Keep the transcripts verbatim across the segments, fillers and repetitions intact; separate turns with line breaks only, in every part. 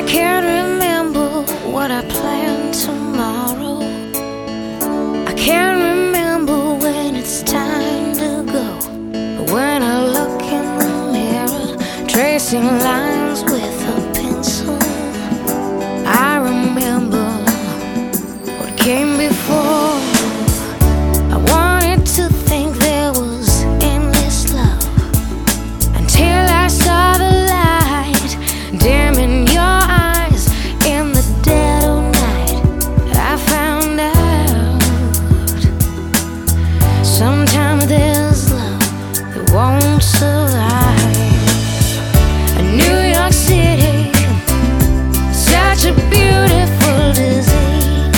can't remember what I plan tomorrow. I can't remember when it's time to go. But when I look in the mirror, tracing lines with a pencil, I remember what came before. I wanted to think there was endless love until I saw the light dim in your eyes in the dead of night. I found out sometimes there's love that won't survive. New York City, such a beautiful disease.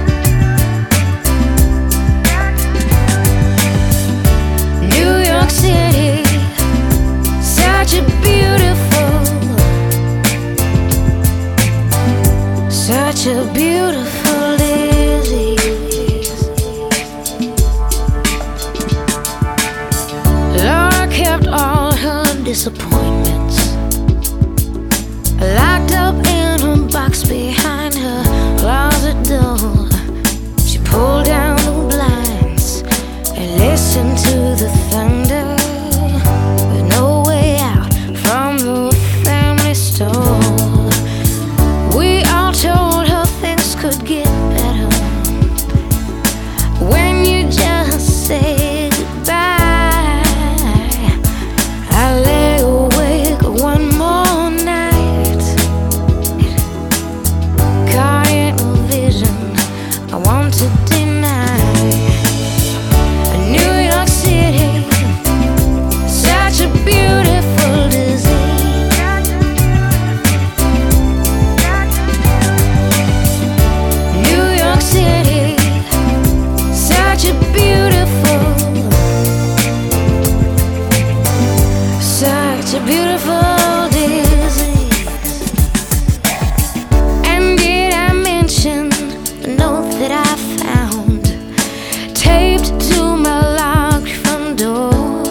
New York City, such a beautiful, such a beautiful disease. Laura kept all her disappointments locked up in a box behind her closet door. She pulled down the blinds and listened to the thunder, with no way out from the family store. We all told her things could get better when you just say goodbye. I lay awake one more night, caught in a vision I want to deny. New York City, such a beautiful disease. New York City, such a beautiful, such a beautiful disease. And did I mention the note that I found taped to my locked front door?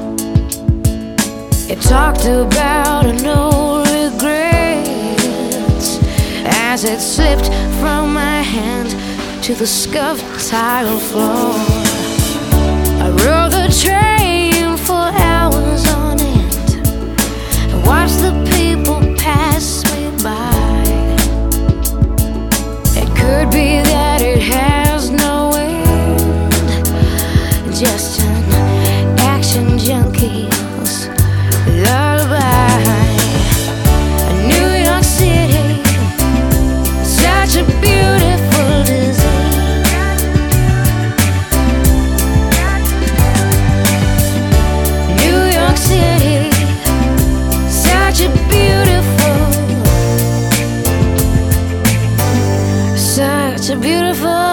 It talked about no regrets as it slipped from my hand to the scuffed tile floor. I rode the train for hours on end and watched the people pass me by. It could be that it has no end, just an action junkie's lullaby. New York City, such a beautiful disease. New York City, such a beautiful, such a beautiful